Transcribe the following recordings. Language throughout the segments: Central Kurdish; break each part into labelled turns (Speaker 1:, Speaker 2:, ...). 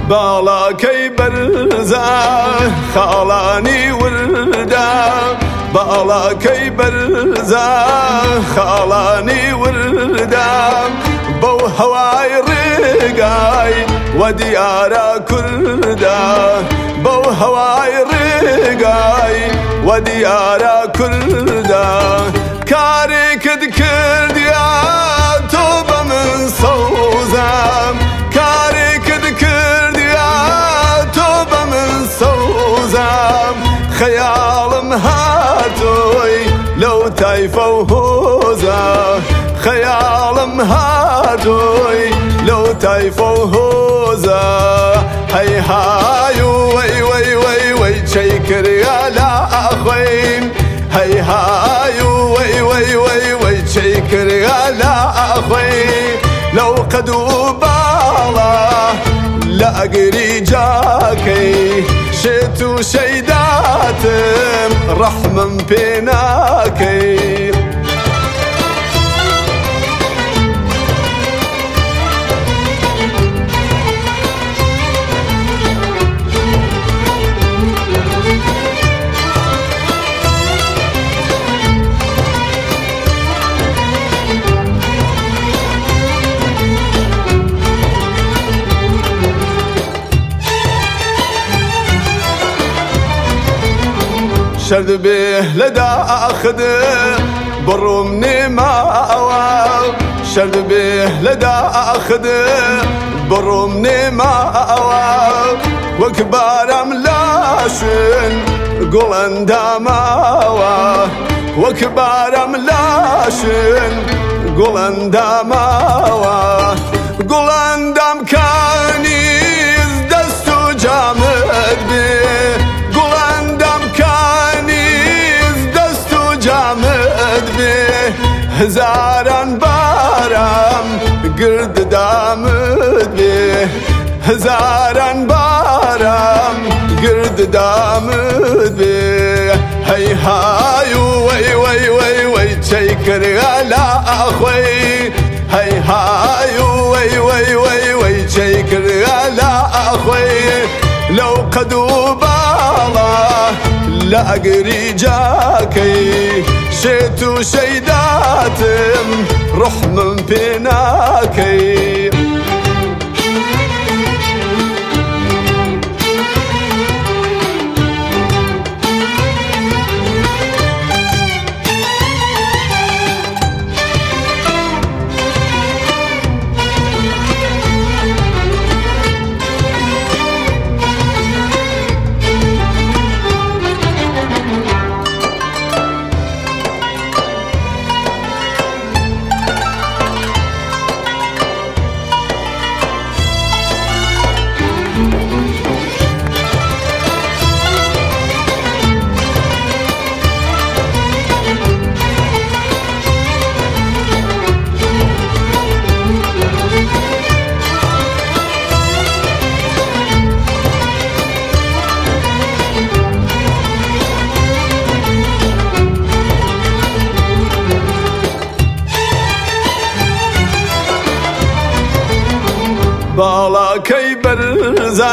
Speaker 1: باڵاکەی بەرزە خاڵانی وردا باڵاکەی بەرزە خاڵانی وردا بەو هەوای ڕێگای وە دیارە کووردا بەو هەوای ڕێگای وە دیارە کووردا کارێکت کردیا تۆ بە من سەوزەم کارێکت کردیا تۆ بە من سەوزەم خەیاڵم هاتۆی لەو تایفە و هۆزە خەیاڵم هاتۆی لەو تایفە و هۆزە هەیهای و وەی وەی وەی وەی چەی کردیا لا ئەخۆین هەیهای و وەی وەی وەی وەی چەی کردیا لا ئەخۆین لەو قەد و باڵە لە ئەگری جاکەی شێت و شەیداتم ڕەحمم پێ ناکەی شرد به لداخد بروم نماوا شرد به لداخد بروم نماوا وكبارم لاشن قولن داماوا وكبارم لاشن قولن داماوا قولن دام كانيز دستو جامد بي هزاران بارم گرد دامد به هزاران بارم گرد دامد به هی های وی وی وی وی چی کریا لا اخوی هی های وی وی وی وی چی کریا لا اخوی لو قدو بالا لا اقري جاكي شيت وشيداتم رحم بيناكي باڵاکەی بەرزە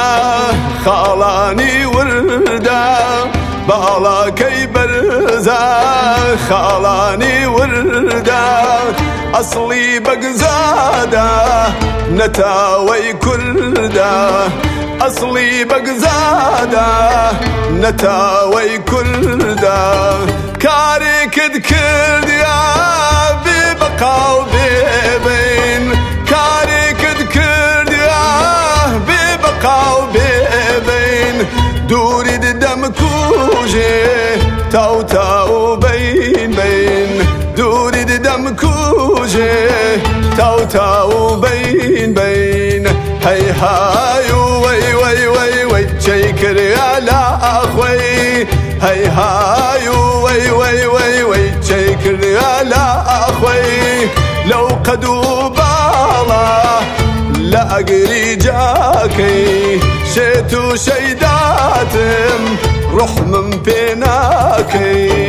Speaker 1: خاڵانی وردا باڵاکەی بەرزە خاڵانی وردا ئەسڵی بەگزادە نەتاوەی کووردا ئەسڵی بەگزادە نەتاوەی کووردا کارێکت کردیا بێ بەقا و بێبین کارێکت کردیا بێ بەقا و بێبین دووری دەم کوژێ تاو تاو بین بین دووری دەم کوژێ تاو تاو بین بین هەی های و وەی وەی وەی وەی چەی کریا لا ئەخۆی هەی های و وەی وەی وەی وەی چەی کریا لا ئەخۆی لەو قەد و باڵە لە ئەگری جاکەی شێت و شەیداتم ڕحمم پێ ناکەی